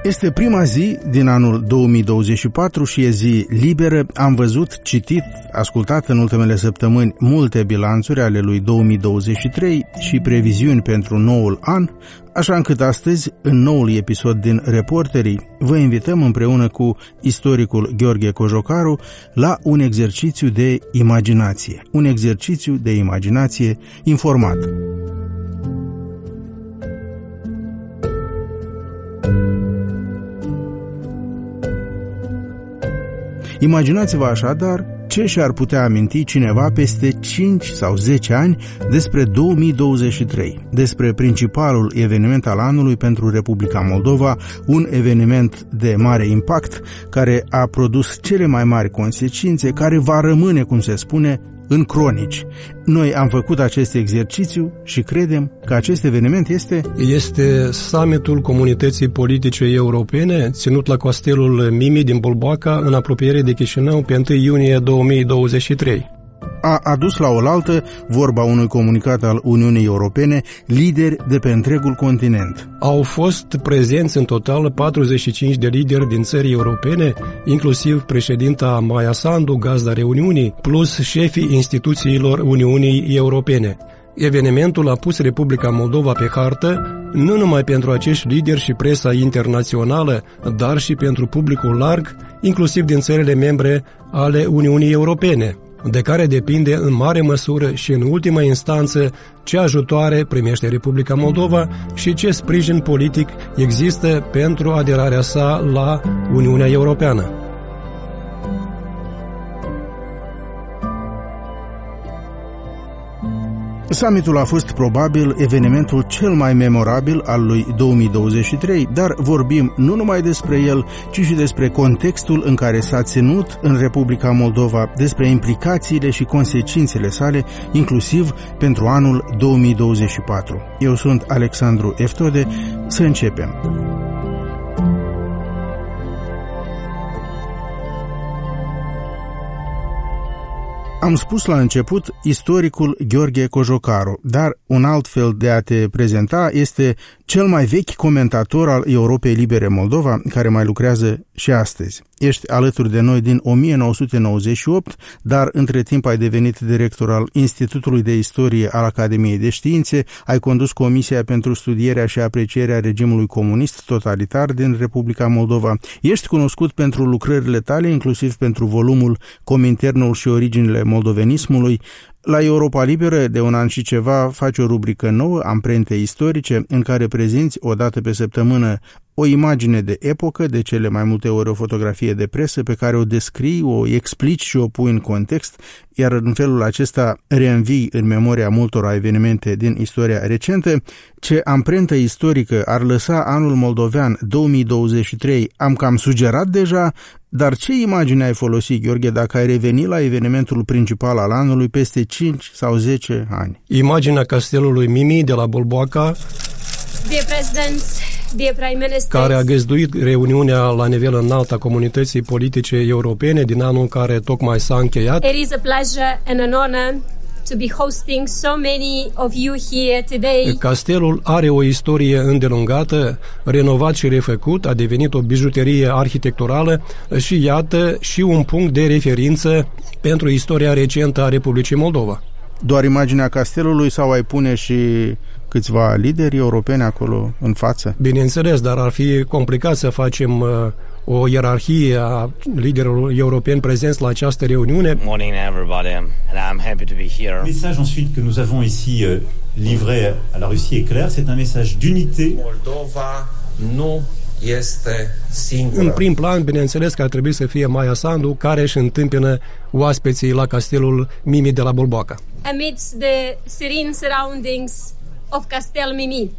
Este prima zi din anul 2024 și e zi liberă. Am văzut, citit, ascultat în ultimele săptămâni multe bilanțuri ale lui 2023 și previziuni pentru noul an, așa încât astăzi, în noul episod din Reporterii, vă invităm împreună cu istoricul Gheorghe Cojocaru la un exercițiu de imaginație. Un exercițiu de imaginație informat. Imaginați-vă așadar ce și-ar putea aminti cineva peste 5 sau 10 ani despre 2023, despre principalul eveniment al anului pentru Republica Moldova, un eveniment de mare impact, care a produs cele mai mari consecințe, care va rămâne, cum se spune, în cronici. Noi am făcut acest exercițiu și credem că acest eveniment este summitul Comunității Politice Europene, ținut la castelul Mimi din Bulboaca, în apropiere de Chișinău, pe 1 iunie 2023. A adus la oaltă, vorba unui comunicat al Uniunii Europene, lideri de pe întregul continent. Au fost prezenți în total 45 de lideri din țări europene, inclusiv președinta Maia Sandu, gazda reuniunii, plus șefii instituțiilor Uniunii Europene. Evenimentul a pus Republica Moldova pe hartă, nu numai pentru acești lideri și presa internațională, dar și pentru publicul larg, inclusiv din țările membre ale Uniunii Europene, de care depinde în mare măsură și în ultima instanță ce ajutoare primește Republica Moldova și ce sprijin politic există pentru aderarea sa la Uniunea Europeană. Summitul a fost probabil evenimentul cel mai memorabil al lui 2023, dar vorbim nu numai despre el, ci și despre contextul în care s-a ținut în Republica Moldova, despre implicațiile și consecințele sale, inclusiv pentru anul 2024. Eu sunt Alexandru Eftode, să începem. Am spus la început istoricul Gheorghe Cojocaru, dar un alt fel de a te prezenta este cel mai vechi comentator al Europei Libere Moldova, care mai lucrează și astăzi. Ești alături de noi din 1998, dar între timp ai devenit director al Institutului de Istorie al Academiei de Științe, ai condus Comisia pentru studierea și aprecierea regimului comunist totalitar din Republica Moldova. Ești cunoscut pentru lucrările tale, inclusiv pentru volumul Cominternul și originile moldovenismului. La Europa Liberă, de un an și ceva, faci o rubrică nouă, Amprente istorice, în care prezinți o dată pe săptămână o imagine de epocă, de cele mai multe ori o fotografie de presă, pe care o descrii, o explici și o pui în context, iar în felul acesta reînvii în memoria multora evenimente din istoria recentă. Ce amprentă istorică ar lăsa anul moldovean 2023 am cam sugerat deja, dar ce imagine ai folosit, Gheorghe, dacă ai reveni la evenimentul principal al anului peste 5 sau 10 ani? Imaginea castelului Mimi de la Bulboaca, care a găzduit reuniunea la nivel înalt a Comunității Politice Europene din anul care tocmai s-a încheiat. It is a pleasure and an honor to be hosting so many of you here today. Castelul are o istorie îndelungată, renovat și refăcut, a devenit o bijuterie arhitecturală și iată și un punct de referință pentru istoria recentă a Republicii Moldova. Doar imaginea castelului sau ai pune și câțiva lideri europeni acolo în față? Bineînțeles, dar ar fi complicat să facem o ierarhie a liderilor europeni prezenți la această reuniune. Morning everybody, and I'm happy to be here. Le message ensuite que nous avons ici livré à la Russie est clair, c'est un message d'unité. Moldova nu este singură. În prim plan, bineînțeles că ar trebui să fie Maia Sandu, care își întâmpină oaspeții la castelul Mimi de la Bulboaca. Amidst the serene surroundings of Castel Mimi.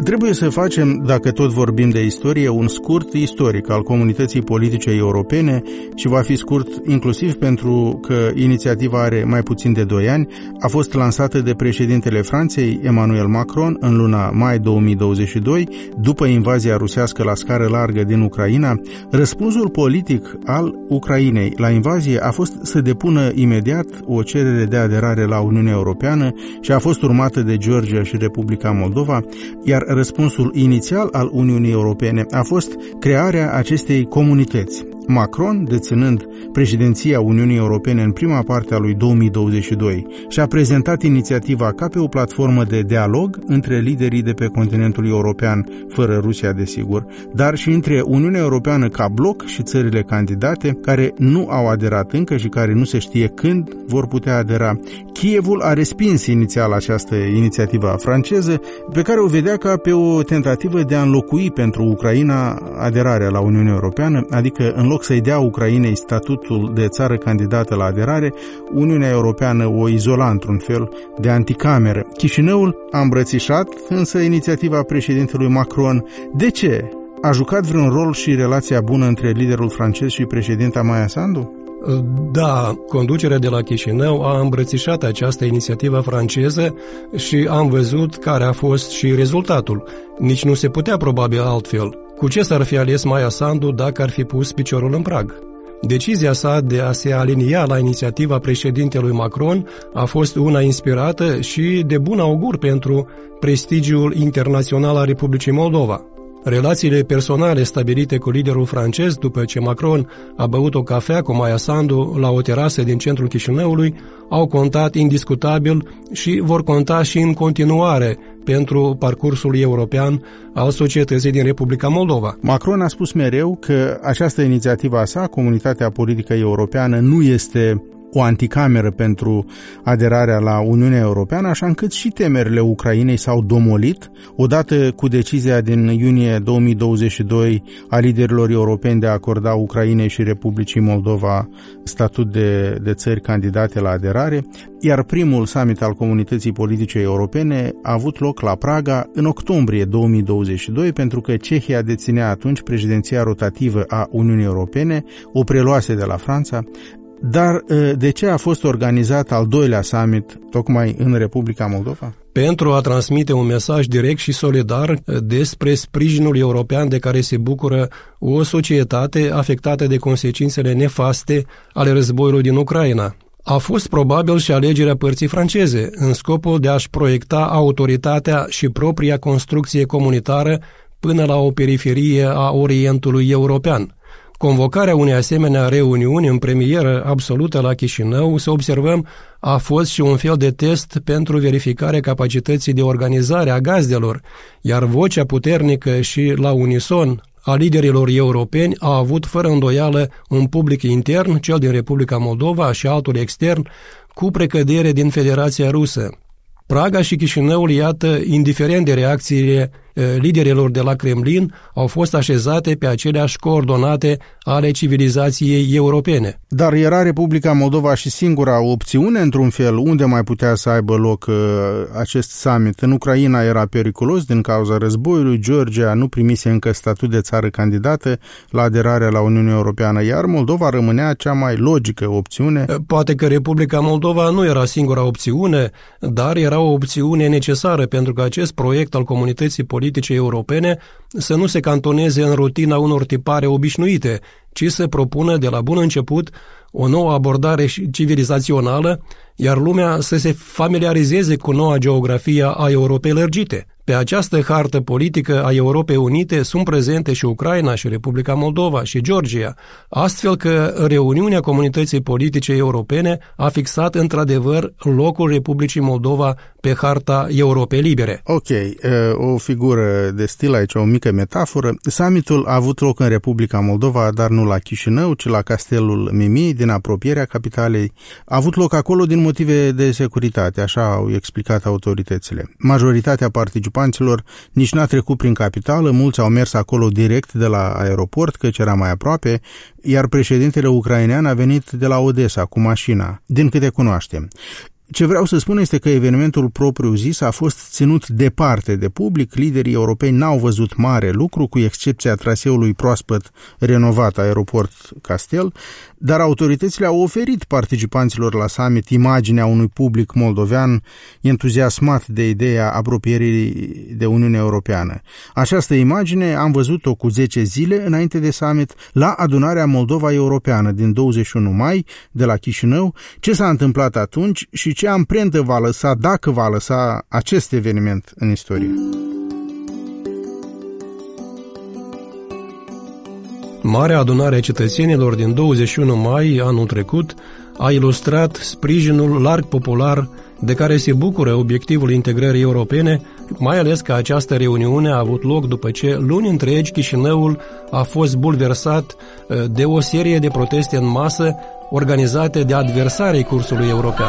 Trebuie să facem, dacă tot vorbim de istorie, un scurt istoric al comunității politice europene și va fi scurt inclusiv pentru că inițiativa are mai puțin de 2 ani, a fost lansată de președintele Franței, Emmanuel Macron, în luna mai 2022, după invazia rusească la scară largă din Ucraina. Răspunsul politic al Ucrainei la invazie a fost să depună imediat o cerere de aderare la Uniunea Europeană și a fost urmată de Georgia și Republica Moldova, iar răspunsul inițial al Uniunii Europene a fost crearea acestei comunități. Macron, deținând președinția Uniunii Europene în prima parte a lui 2022, și-a prezentat inițiativa ca pe o platformă de dialog între liderii de pe continentul european, fără Rusia, desigur, dar și între Uniunea Europeană ca bloc și țările candidate care nu au aderat încă și care nu se știe când vor putea adera. Kievul a respins inițial această inițiativă franceză, pe care o vedea ca pe o tentativă de a înlocui pentru Ucraina aderarea la Uniunea Europeană, adică în loc să-i dea Ucrainei statutul de țară candidată la aderare, Uniunea Europeană o izola într-un fel de anticameră. Chișinăul a îmbrățișat însă inițiativa președintelui Macron. De ce? A jucat vreun rol și relația bună între liderul francez și președinta Maia Sandu? Da, conducerea de la Chișinău a îmbrățișat această inițiativă franceză și am văzut care a fost și rezultatul. Nici nu se putea probabil altfel. Cu ce s-ar fi ales Maia Sandu dacă ar fi pus piciorul în prag? Decizia sa de a se alinia la inițiativa președintelui Macron a fost una inspirată și de bun augur pentru prestigiul internațional al Republicii Moldova. Relațiile personale stabilite cu liderul francez după ce Macron a băut o cafea cu Maia Sandu la o terasă din centrul Chișinăului au contat indiscutabil și vor conta și în continuare pentru parcursul european al societății din Republica Moldova. Macron a spus mereu că această inițiativă a sa, Comunitatea Politică Europeană, nu este o anticameră pentru aderarea la Uniunea Europeană, așa încât și temerile Ucrainei s-au domolit odată cu decizia din iunie 2022 a liderilor europeni de a acorda Ucrainei și Republicii Moldova statut de țări candidate la aderare, iar primul summit al Comunității Politice Europene a avut loc la Praga în octombrie 2022, pentru că Cehia deținea atunci președinția rotativă a Uniunii Europene, o preluase de la Franța. Dar de ce a fost organizat al doilea summit tocmai în Republica Moldova? Pentru a transmite un mesaj direct și solidar despre sprijinul european de care se bucură o societate afectată de consecințele nefaste ale războiului din Ucraina. A fost probabil și alegerea părții franceze, în scopul de a-și proiecta autoritatea și propria construcție comunitară până la o periferie a Orientului European. Convocarea unei asemenea reuniuni în premieră absolută la Chișinău, să observăm, a fost și un fel de test pentru verificarea capacității de organizare a gazdelor, iar vocea puternică și la unison a liderilor europeni a avut fără îndoială un public intern, cel din Republica Moldova, și altul extern, cu precădere din Federația Rusă. Praga și Chișinăul, iată, indiferent de reacțiile liderilor de la Kremlin, au fost așezate pe aceleași coordonate ale civilizației europene. Dar era Republica Moldova și singura opțiune, într-un fel, unde mai putea să aibă loc acest summit? În Ucraina era periculos din cauza războiului, Georgia nu primise încă statut de țară candidată la aderarea la Uniunea Europeană, iar Moldova rămânea cea mai logică opțiune. Poate că Republica Moldova nu era singura opțiune, dar era o opțiune necesară pentru că acest proiect al comunității politice europene să nu se cantoneze în rutina unor tipare obișnuite, ci să propună de la bun început o nouă abordare civilizațională, iar lumea să se familiarizeze cu noua geografie a Europei lărgite. Pe această hartă politică a Europei Unite sunt prezente și Ucraina, și Republica Moldova, și Georgia, astfel că reuniunea Comunității Politice Europene a fixat într-adevăr locul Republicii Moldova pe harta Europei Libere. Ok, o figură de stil aici, o mică metaforă. Summitul a avut loc în Republica Moldova, dar nu la Chișinău, ci la Castelul Mimi, din apropierea capitalei. A avut loc acolo din motive de securitate, așa au explicat autoritățile. Majoritatea participanților nici n-a trecut prin capitală, mulți au mers acolo direct de la aeroport, căci era mai aproape, iar președintele ucrainean a venit de la Odessa cu mașina, din câte cunoaștem. Ce vreau să spun este că evenimentul propriu-zis a fost ținut departe de public, liderii europeni n-au văzut mare lucru, cu excepția traseului proaspăt renovat Aeroport Castel, dar autoritățile au oferit participanților la summit imaginea unui public moldovean entuziasmat de ideea apropierii de Uniunea Europeană. Această imagine am văzut-o cu 10 zile înainte de summit la adunarea Moldova Europeană din 21 mai de la Chișinău, ce s-a întâmplat atunci și ce amprentă va lăsa, dacă va lăsa, acest eveniment în istorie. Marea adunare a cetățenilor din 21 mai anul trecut a ilustrat sprijinul larg popular de care se bucură obiectivul integrării europene, mai ales că această reuniune a avut loc după ce luni întregi Chișinăul a fost bulversat de o serie de proteste în masă organizate de adversarii cursului european.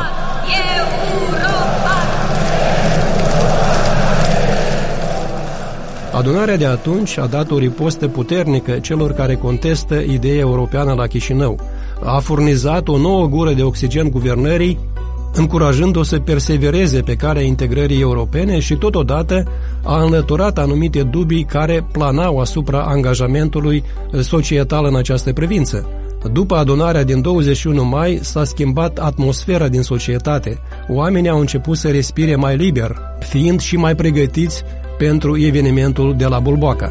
Adunarea de atunci a dat o ripostă puternică celor care contestă ideea europeană la Chișinău. A furnizat o nouă gură de oxigen guvernării, încurajând-o să persevereze pe calea integrării europene și totodată a înlăturat anumite dubii care planau asupra angajamentului societal în această privință. După adunarea din 21 mai s-a schimbat atmosfera din societate. Oamenii au început să respire mai liber, fiind și mai pregătiți pentru evenimentul de la Bulboaca.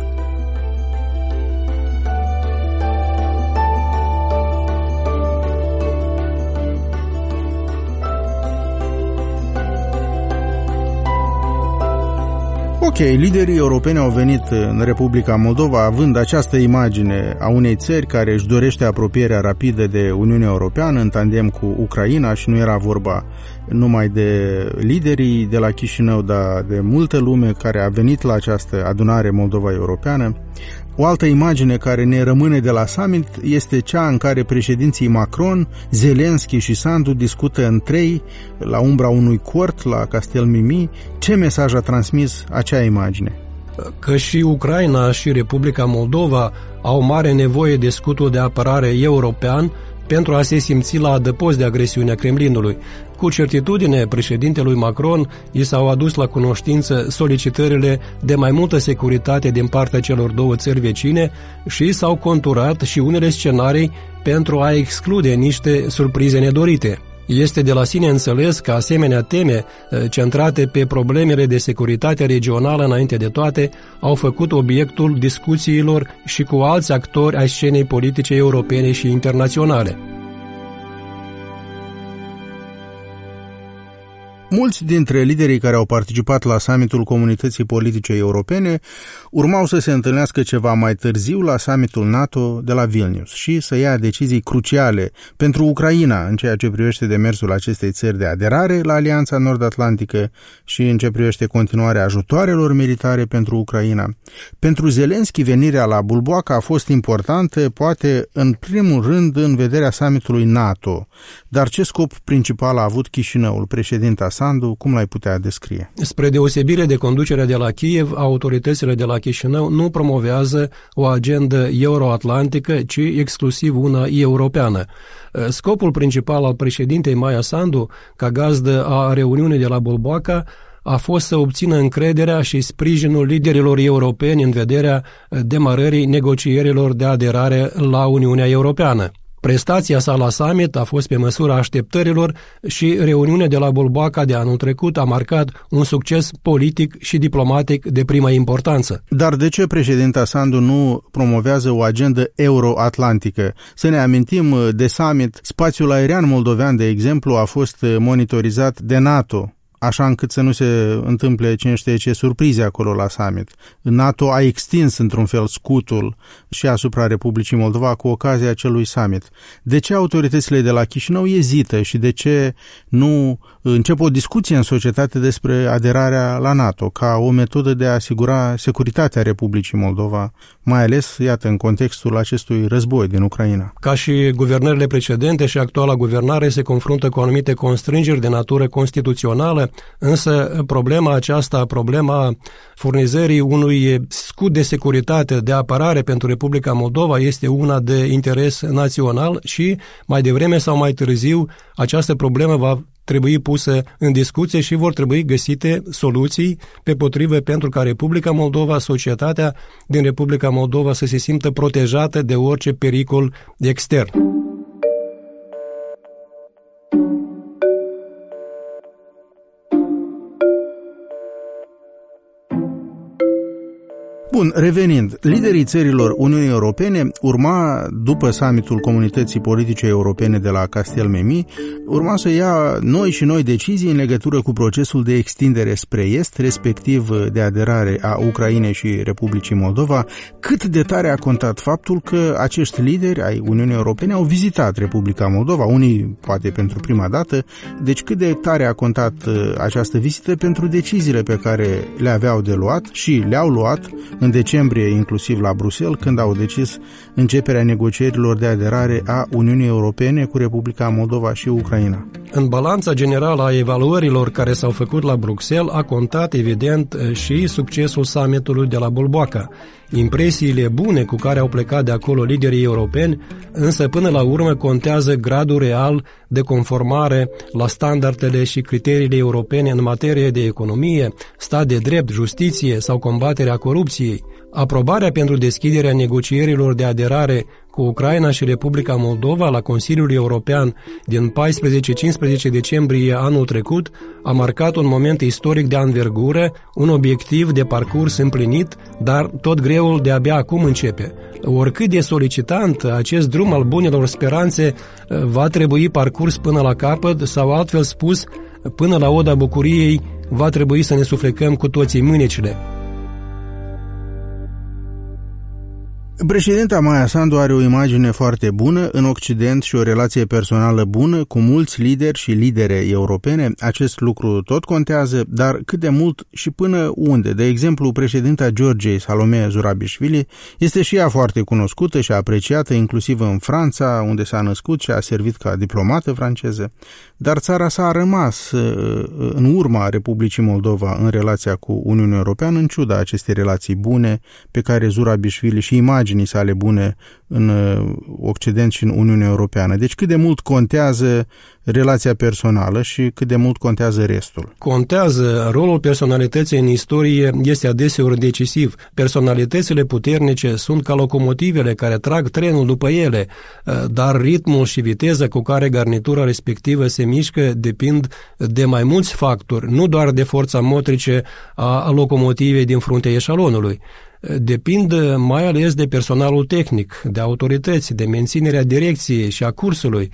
Ok, liderii europeni au venit în Republica Moldova având această imagine a unei țări care își dorește apropierea rapidă de Uniunea Europeană în tandem cu Ucraina și nu era vorba numai de liderii de la Chișinău, dar de multă lume care a venit la această adunare Moldova Europeană. O altă imagine care ne rămâne de la summit este cea în care președinții Macron, Zelenski și Sandu discută în trei la umbra unui cort la Castel Mimi. Ce mesaj a transmis acea imagine? Că și Ucraina și Republica Moldova au mare nevoie de scutul de apărare european pentru a se simți la adăpost de agresiunea Kremlinului. Cu certitudine, președintelui Macron i s-au adus la cunoștință solicitările de mai multă securitate din partea celor două țări vecine și s-au conturat și unele scenarii pentru a exclude niște surprize nedorite. Este de la sine înțeles că asemenea teme, centrate pe problemele de securitate regională înainte de toate, au făcut obiectul discuțiilor și cu alți actori ai scenei politice europene și internaționale. Mulți dintre liderii care au participat la summitul Comunității Politice Europene urmau să se întâlnească ceva mai târziu la summitul NATO de la Vilnius și să ia decizii cruciale pentru Ucraina în ceea ce privește demersul acestei țări de aderare la Alianța Nord-Atlantică și în ce privește continuarea ajutoarelor militare pentru Ucraina. Pentru Zelenski, venirea la Bulboaca a fost importantă, poate în primul rând în vederea summitului NATO. Dar ce scop principal a avut Chișinăul, președinta Sandu, cum l-ai putea descrie? Spre deosebire de conducerea de la Kiev, autoritățile de la Chișinău nu promovează o agendă euroatlantică, ci exclusiv una europeană. Scopul principal al președintei Maia Sandu, ca gazdă a reuniunii de la Bulboaca, a fost să obțină încrederea și sprijinul liderilor europeni în vederea demarării negocierilor de aderare la Uniunea Europeană. Prestația sa la summit a fost pe măsura așteptărilor și reuniunea de la Bulboaca de anul trecut a marcat un succes politic și diplomatic de primă importanță. Dar de ce președinta Sandu nu promovează o agendă euroatlantică? Să ne amintim de summit, spațiul aerian moldovean, de exemplu, a fost monitorizat de NATO, așa încât să nu se întâmple cine știe ce surprize acolo la summit. NATO a extins într-un fel scutul și asupra Republicii Moldova cu ocazia acelui summit. De ce autoritățile de la Chișinău ezită și de ce nu încep o discuție în societate despre aderarea la NATO ca o metodă de a asigura securitatea Republicii Moldova, mai ales, iată, în contextul acestui război din Ucraina? Ca și guvernările precedente și actuala guvernare se confruntă cu anumite constrângeri de natură constituțională, însă problema furnizării unui scut de securitate, de apărare pentru Republica Moldova este una de interes național și mai devreme sau mai târziu această problemă va trebui pusă în discuție și vor trebui găsite soluții pe potrivă pentru ca Republica Moldova, societatea din Republica Moldova să se simtă protejată de orice pericol extern. Bun, revenind, liderii țărilor Uniunii Europene urma, după summitul Comunității Politice Europene de la Castelmemi, urma să ia noi decizii în legătură cu procesul de extindere spre est, respectiv de aderare a Ucrainei și Republicii Moldova. Cât de tare a contat faptul că acești lideri ai Uniunii Europene au vizitat Republica Moldova, unii poate pentru prima dată, deci cât de tare a contat această vizită pentru deciziile pe care le aveau de luat și le-au luat în decembrie, inclusiv la Bruxelles, când au decis începerea negocierilor de aderare a Uniunii Europene cu Republica Moldova și Ucraina. În balanța generală a evaluărilor care s-au făcut la Bruxelles a contat, evident, și succesul summitului de la Bulboaca. Impresiile bune cu care au plecat de acolo liderii europeni, însă până la urmă contează gradul real de conformare la standardele și criteriile europene în materie de economie, stat de drept, justiție sau combaterea corupției. Aprobarea pentru deschiderea negocierilor de aderare cu Ucraina și Republica Moldova la Consiliul European din 14-15 decembrie anul trecut a marcat un moment istoric de anvergură, un obiectiv de parcurs împlinit, dar tot greul de abia acum începe. Oricât de solicitant, acest drum al bunelor speranțe va trebui parcurs până la capăt sau, altfel spus, până la oda bucuriei va trebui să ne suflecăm cu toții mânecile. Președinta Maia Sandu are o imagine foarte bună în Occident și o relație personală bună cu mulți lideri și lidere europene. Acest lucru tot contează, dar cât de mult și până unde? De exemplu, președinta Georgiei, Salome Zurabișvili, este și ea foarte cunoscută și apreciată, inclusiv în Franța, unde s-a născut și a servit ca diplomată franceză. Dar țara sa a rămas în urma Republicii Moldova în relația cu Uniunea Europeană, în ciuda acestei relații bune pe care Zurabișvili și imaginii sale bune în Occident și în Uniunea Europeană. Deci cât de mult contează relația personală și cât de mult contează restul? Contează. Rolul personalității în istorie este adeseori decisiv. Personalitățile puternice sunt ca locomotivele care trag trenul după ele, dar ritmul și viteza cu care garnitura respectivă se mișcă depind de mai mulți factori, nu doar de forța motrice a locomotivei din fruntea eșalonului. Depind mai ales de personalul tehnic, de autorități, de menținerea direcției și a cursului.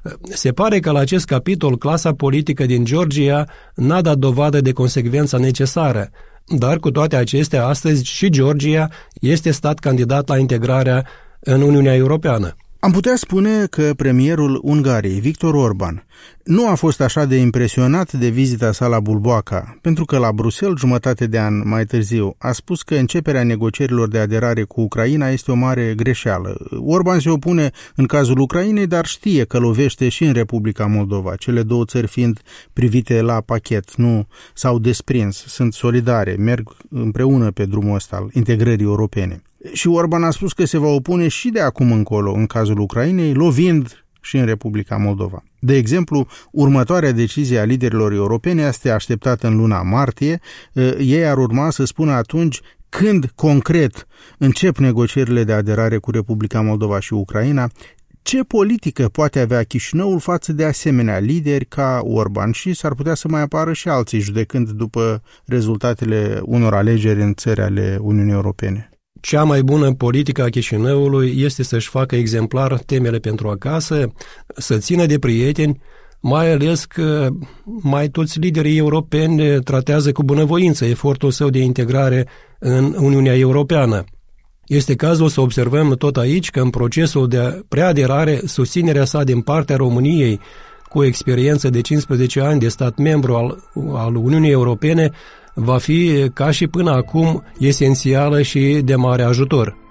Se pare că la acest capitol clasa politică din Georgia n-a dat dovadă de consecvența necesară, dar cu toate acestea, astăzi și Georgia este stat candidat la integrarea în Uniunea Europeană. Am putea spune că premierul Ungariei, Viktor Orban, nu a fost așa de impresionat de vizita sa la Bulboaca, pentru că la Bruxelles, jumătate de an mai târziu, a spus că începerea negocierilor de aderare cu Ucraina este o mare greșeală. Orban se opune în cazul Ucrainei, dar știe că lovește și în Republica Moldova, cele două țări fiind privite la pachet, nu s-au desprins, sunt solidare, merg împreună pe drumul ăsta al integrării europene. Și Orban a spus că se va opune și de acum încolo în cazul Ucrainei, lovind și în Republica Moldova. De exemplu, următoarea decizie a liderilor europeni este așteptată în luna martie. Ei ar urma să spună atunci când concret încep negocierile de aderare cu Republica Moldova și Ucraina. Ce politică poate avea Chișinăul față de asemenea lideri ca Orban și s-ar putea să mai apară și alții judecând după rezultatele unor alegeri în țări ale Uniunii Europene? Cea mai bună politică a Chișinăului este să-și facă exemplar temele pentru acasă, să țină de prieteni, mai ales că mai toți liderii europeni tratează cu bunăvoință efortul său de integrare în Uniunea Europeană. Este cazul să observăm tot aici că în procesul de preaderare, susținerea sa din partea României, cu experiență de 15 ani de stat membru al Uniunii Europene, va fi, ca și până acum, esențială și de mare ajutor.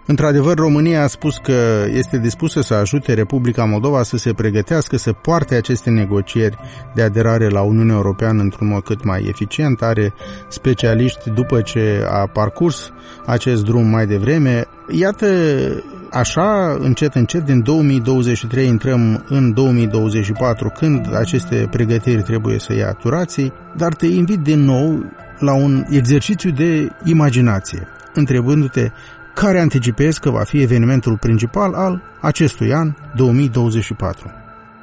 Într-adevăr, România a spus că este dispusă să ajute Republica Moldova să se pregătească, să poarte aceste negocieri de aderare la Uniunea Europeană într-un mod cât mai eficient. Are specialiști după ce a parcurs acest drum mai devreme. Iată, așa, încet, încet, din 2023 intrăm în 2024, când aceste pregătiri trebuie să ia turații, dar te invit din nou la un exercițiu de imaginație, întrebându-te care anticipezi că va fi evenimentul principal al acestui an 2024.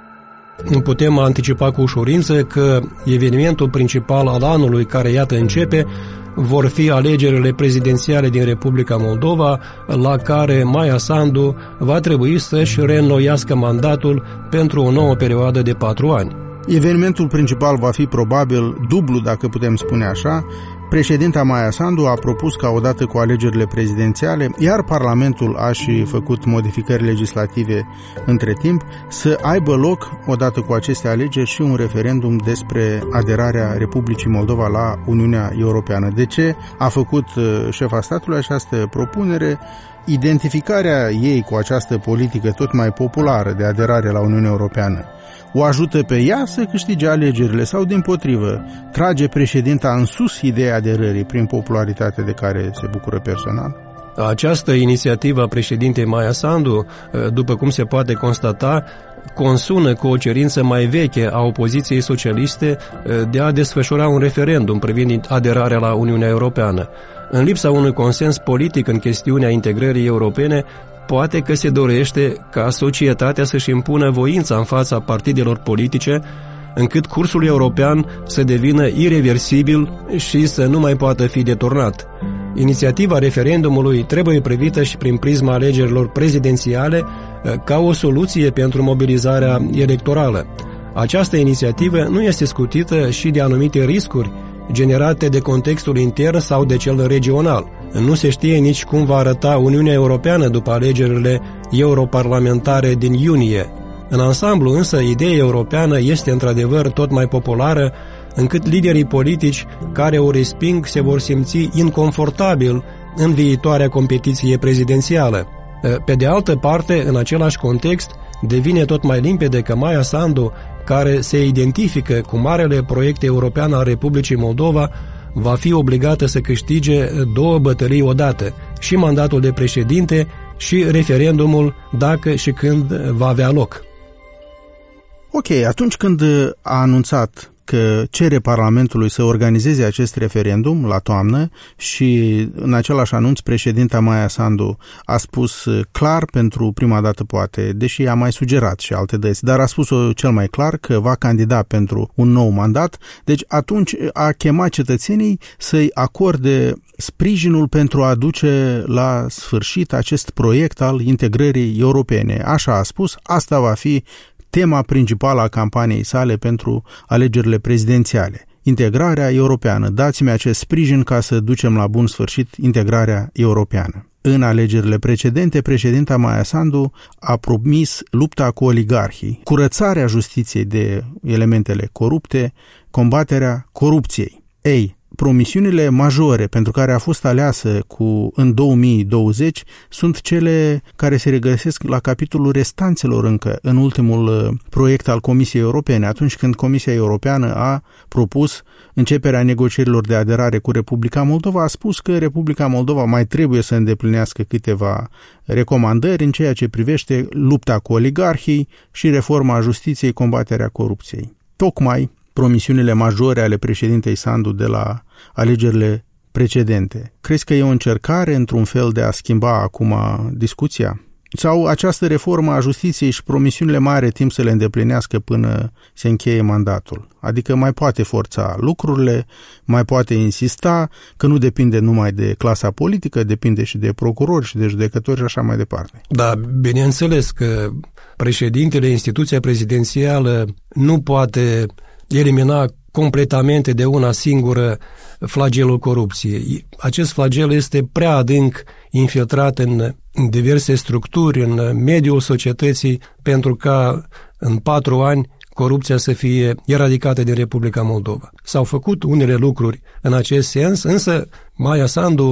Putem anticipa cu ușurință că evenimentul principal al anului care iată începe vor fi alegerile prezidențiale din Republica Moldova, la care Maia Sandu va trebui să-și reînnoiască mandatul pentru o nouă perioadă de 4 ani. Evenimentul principal va fi probabil dublu, dacă putem spune așa. Președinta Maia Sandu a propus ca odată cu alegerile prezidențiale, iar Parlamentul a și făcut modificări legislative între timp, să aibă loc odată cu aceste alegeri și un referendum despre aderarea Republicii Moldova la Uniunea Europeană. De ce a făcut șefa statului această propunere? Identificarea ei cu această politică tot mai populară de aderare la Uniunea Europeană o ajută pe ea să câștige alegerile sau, dimpotrivă, trage președinta în sus ideea aderării prin popularitatea de care se bucură personal? Această inițiativă a președintei Maia Sandu, după cum se poate constata, consună cu o cerință mai veche a opoziției socialiste de a desfășura un referendum privind aderarea la Uniunea Europeană. În lipsa unui consens politic în chestiunea integrării europene, poate că se dorește ca societatea să-și impună voința în fața partidelor politice, încât cursul european să devină ireversibil și să nu mai poată fi deturnat. Inițiativa referendumului trebuie privită și prin prisma alegerilor prezidențiale ca o soluție pentru mobilizarea electorală. Această inițiativă nu este scutită și de anumite riscuri generate de contextul intern sau de cel regional. Nu se știe nici cum va arăta Uniunea Europeană după alegerile europarlamentare din iunie. În ansamblu însă, ideea europeană este într-adevăr tot mai populară, încât liderii politici care o resping se vor simți inconfortabil în viitoarea competiție prezidențială. Pe de altă parte, în același context, devine tot mai limpede că Maia Sandu, care se identifică cu marele proiect european al Republicii Moldova, va fi obligată să câștige 2 bătălii odată, și mandatul de președinte și referendumul, dacă și când va avea loc. Ok, atunci când a anunțat că cere Parlamentului să organizeze acest referendum la toamnă și în același anunț președinta Maia Sandu a spus clar pentru prima dată poate, deși a mai sugerat și alte dăți, dar a spus-o cel mai clar că va candida pentru un nou mandat, deci atunci a chemat cetățenii să-i acorde sprijinul pentru a duce la sfârșit acest proiect al integrării europene. Așa a spus, asta va fi tema principală a campaniei sale pentru alegerile prezidențiale. Integrarea europeană. Dați-mi acest sprijin ca să ducem la bun sfârșit integrarea europeană. În alegerile precedente, președinta Maia Sandu a promis lupta cu oligarhii, curățarea justiției de elementele corupte, combaterea corupției. Ei, promisiunile majore pentru care a fost aleasă în 2020 sunt cele care se regăsesc la capitolul restanțelor încă în ultimul proiect al Comisiei Europene, atunci când Comisia Europeană a propus începerea negocierilor de aderare cu Republica Moldova. A spus că Republica Moldova mai trebuie să îndeplinească câteva recomandări în ceea ce privește lupta cu oligarhii și reforma justiției, combaterea corupției. Tocmai promisiunile majore ale președintei Sandu de la alegerile precedente. Crezi că e o încercare, într-un fel, de a schimba acum discuția? Sau această reformă a justiției și promisiunile mai are timp să le îndeplinească până se încheie mandatul? Adică mai poate forța lucrurile, mai poate insista, că nu depinde numai de clasa politică, depinde și de procurori și de judecători și așa mai departe. Da, bineînțeles că președintele, instituția prezidențială, nu poate elimina completamente de una singură flagelul corupției. Acest flagel este prea adânc infiltrat în diverse structuri, în mediul societății, pentru ca în 4 ani corupția să fie eradicată din Republica Moldova. S-au făcut unele lucruri în acest sens, însă Maia Sandu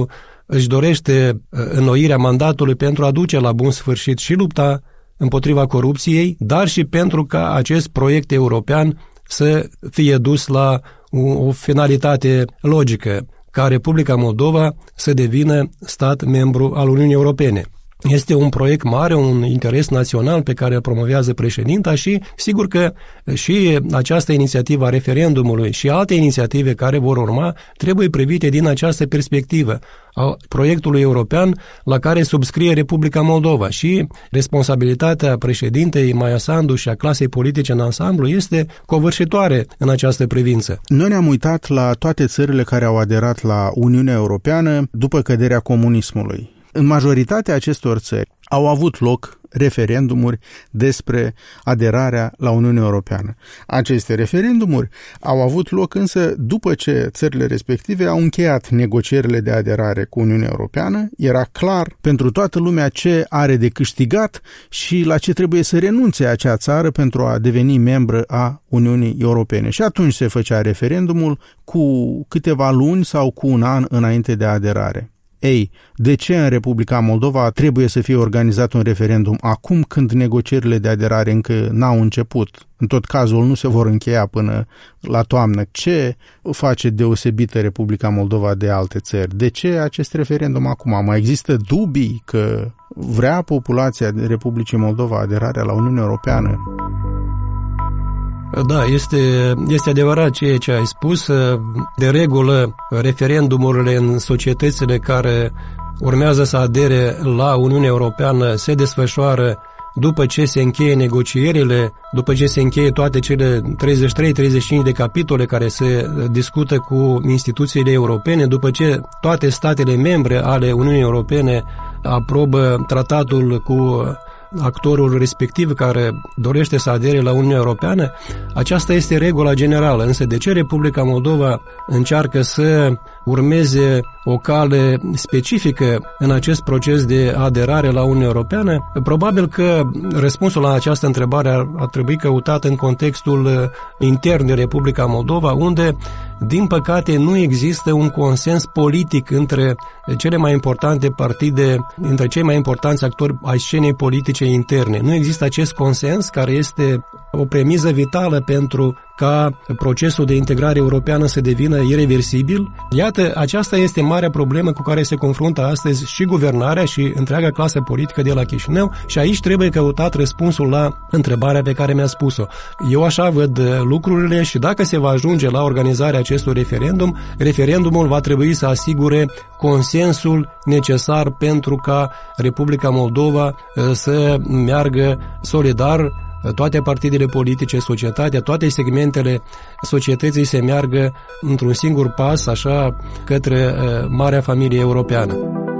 își dorește înnoirea mandatului pentru a duce la bun sfârșit și lupta împotriva corupției, dar și pentru ca acest proiect european să fie dus la o finalitate logică, ca Republica Moldova să devină stat membru al Uniunii Europene. Este un proiect mare, un interes național pe care îl promovează președinta și sigur că și această inițiativă a referendumului și alte inițiative care vor urma trebuie privite din această perspectivă a proiectului european la care subscrie Republica Moldova și responsabilitatea președintei Maia Sandu și a clasei politice în ansamblu este covârșitoare în această privință. Noi ne-am uitat la toate țările care au aderat la Uniunea Europeană după căderea comunismului. În majoritatea acestor țări au avut loc referendumuri despre aderarea la Uniunea Europeană. Aceste referendumuri au avut loc însă după ce țările respective au încheiat negocierile de aderare cu Uniunea Europeană. Era clar pentru toată lumea ce are de câștigat și la ce trebuie să renunțe acea țară pentru a deveni membră a Uniunii Europene. Și atunci se făcea referendumul cu câteva luni sau cu un an înainte de aderare. Ei, de ce în Republica Moldova trebuie să fie organizat un referendum acum când negocierile de aderare încă n-au început? În tot cazul nu se vor încheia până la toamnă. Ce face deosebită Republica Moldova de alte țări? De ce acest referendum acum? Mai există dubii că vrea populația Republicii Moldova aderarea la Uniunea Europeană? Da, este adevărat ceea ce ai spus. De regulă, referendumurile în societățile care urmează să adere la Uniunea Europeană se desfășoară după ce se încheie negocierile, după ce se încheie toate cele 33-35 de capitole care se discută cu instituțiile europene, după ce toate statele membre ale Uniunii Europene aprobă tratatul cu actorul respectiv care dorește să adere la Uniunea Europeană, aceasta este regula generală. Însă de ce Republica Moldova încearcă să urmeze o cale specifică în acest proces de aderare la Uniunea Europeană? Probabil că răspunsul la această întrebare ar trebui căutat în contextul intern de Republica Moldova, unde, din păcate, nu există un consens politic între cele mai importante partide, între cei mai importanți actori ai scenei politice interne. Nu există acest consens care este o premiză vitală pentru ca procesul de integrare europeană să devină ireversibil. Iată, aceasta este marea problemă cu care se confruntă astăzi și guvernarea și întreaga clasă politică de la Chișinău și aici trebuie căutat răspunsul la întrebarea pe care mi-a spus-o. Eu așa văd lucrurile și dacă se va ajunge la organizarea acestui referendum, referendumul va trebui să asigure consensul necesar pentru ca Republica Moldova să meargă solidar, toate partidele politice, societatea, toate segmentele societății se meargă într-un singur pas, așa, către marea familie europeană.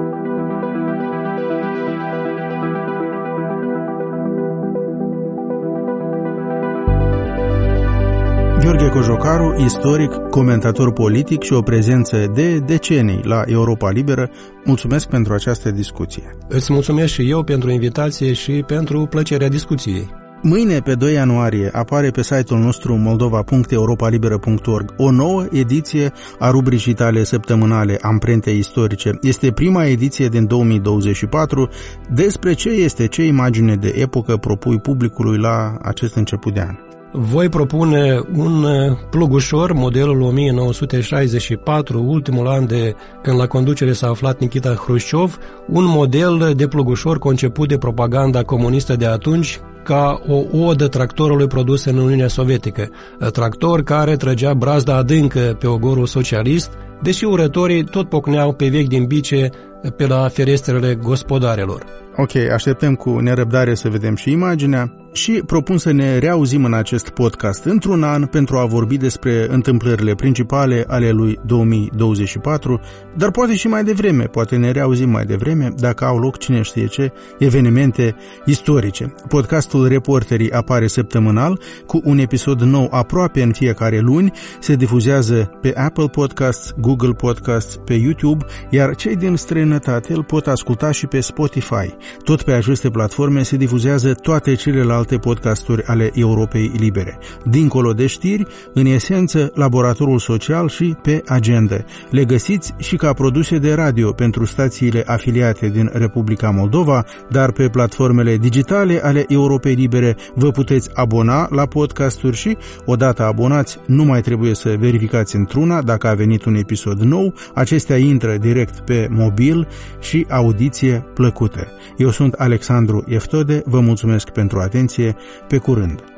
Gheorghe Cojocaru, istoric, comentator politic și o prezență de decenii la Europa Liberă, mulțumesc pentru această discuție. Îți mulțumesc și eu pentru invitație și pentru plăcerea discuției. Mâine, pe 2 ianuarie, apare pe site-ul nostru moldova.europalibera.org o nouă ediție a rubricii tale săptămânale Amprente istorice. Este prima ediție din 2024. Despre ce este, ce imagine de epocă propui publicului la acest început de an? Voi propune un plugușor, modelul 1964, ultimul an de când la conducere s-a aflat Nikita Hrușciov, un model de plugușor conceput de propaganda comunistă de atunci ca o odă tractorului produs în Uniunea Sovietică, tractor care trăgea brazda adâncă pe ogorul socialist, deși urătorii tot pocneau pe vechi din bice pe la ferestrele gospodarelor. Ok, așteptăm cu nerăbdare să vedem și imaginea și propun să ne reauzim în acest podcast într-un an pentru a vorbi despre întâmplările principale ale lui 2024, dar poate și mai devreme, poate ne reauzim mai devreme dacă au loc cine știe ce evenimente istorice. Podcastul Reporterii apare săptămânal cu un episod nou aproape în fiecare luni, se difuzează pe Apple Podcasts, Google Podcasts, pe YouTube, iar cei din străinătate îl pot asculta și pe Spotify. Tot pe aceste platforme se difuzează toate celelalte podcasturi ale Europei Libere. Dincolo de știri, în esență, Laboratorul Social și Pe Agenda. Le găsiți și ca produse de radio pentru stațiile afiliate din Republica Moldova, dar pe platformele digitale ale Europei Libere vă puteți abona la podcasturi și, odată abonați, nu mai trebuie să verificați într-una dacă a venit un episod nou, acestea intră direct pe mobil și audiție plăcută. Eu sunt Alexandru Eftode, vă mulțumesc pentru atenție, pe curând!